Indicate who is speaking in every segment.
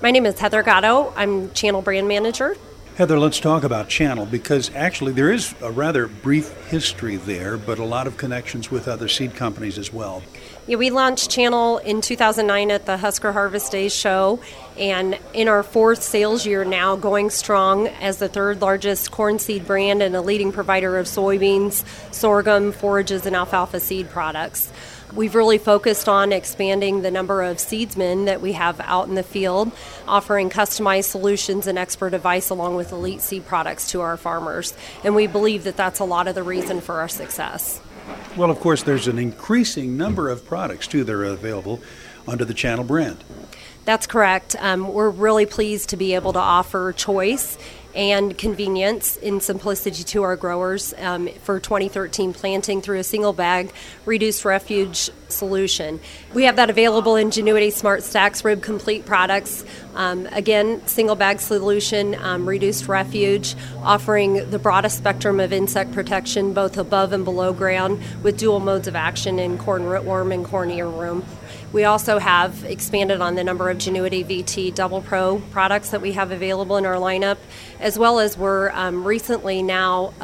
Speaker 1: My name is Heather Gatto. I'm Channel Brand Manager.
Speaker 2: Heather, let's talk about Channel, because actually there is a rather brief history there, but a lot of connections with other seed companies as well.
Speaker 1: Yeah, we launched Channel in 2009 at the Husker Harvest Days show, and in our fourth sales year now, going strong as the third largest corn seed brand and a leading provider of soybeans, sorghum, forages, and alfalfa seed products. We've really focused on expanding the number of seedsmen that we have out in the field, offering customized solutions and expert advice along with elite seed products to our farmers. And we believe that that's a lot of the reason for our success.
Speaker 2: Well, of course, there's an increasing number of products, too, that are available under the Channel brand.
Speaker 1: That's correct. We're really pleased to be able to offer choice and convenience and simplicity to our growers for 2013 planting through a single bag reduced refuge solution. We have that available in Genuity Smart Stacks Rib Complete products. Again, single bag solution, reduced refuge, offering the broadest spectrum of insect protection both above and below ground with dual modes of action in corn rootworm and corn earworm. We also have expanded on the number of Genuity VT Double Pro products that we have available in our lineup, as well as we're recently now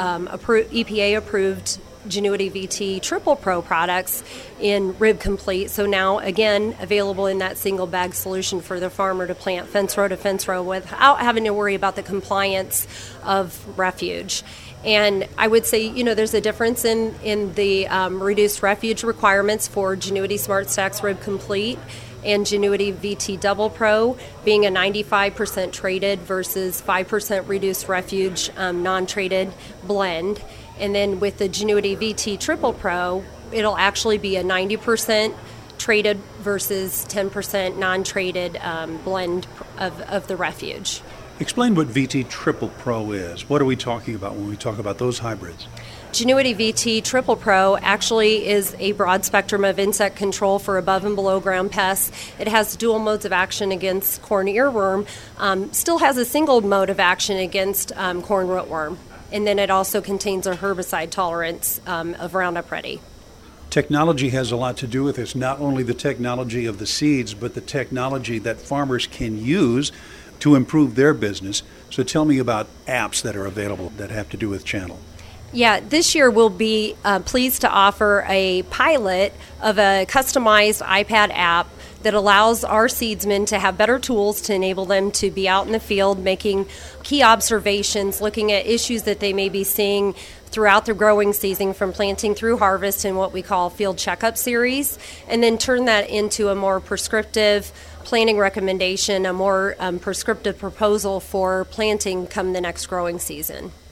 Speaker 1: EPA approved Genuity VT Triple Pro products in Rib Complete. So now, again, available in that single bag solution for the farmer to plant fence row to fence row without having to worry about the compliance of refuge. And I would say, there's a difference in the reduced refuge requirements for Genuity Smart Stacks Rib Complete and Genuity VT Double Pro being a 95% traded versus 5% reduced refuge non-traded blend. And then with the Genuity VT Triple Pro, it'll actually be a 90% traded versus 10% non-traded blend of the refuge.
Speaker 2: Explain what VT Triple Pro is. What are we talking about when we talk about those hybrids?
Speaker 1: Genuity VT Triple Pro actually is a broad spectrum of insect control for above and below ground pests. It has dual modes of action against corn earworm, still has a single mode of action against corn rootworm, and then it also contains a herbicide tolerance of Roundup Ready.
Speaker 2: Technology has a lot to do with this, not only the technology of the seeds, but the technology that farmers can use to improve their business. So tell me about apps that are available that have to do with Channel.
Speaker 1: Yeah, this year we'll be pleased to offer a pilot of a customized iPad app that allows our seedsmen to have better tools to enable them to be out in the field making key observations, looking at issues that they may be seeing throughout the growing season from planting through harvest in what we call field checkup series, and then turn that into a more prescriptive planting recommendation, a more prescriptive proposal for planting come the next growing season.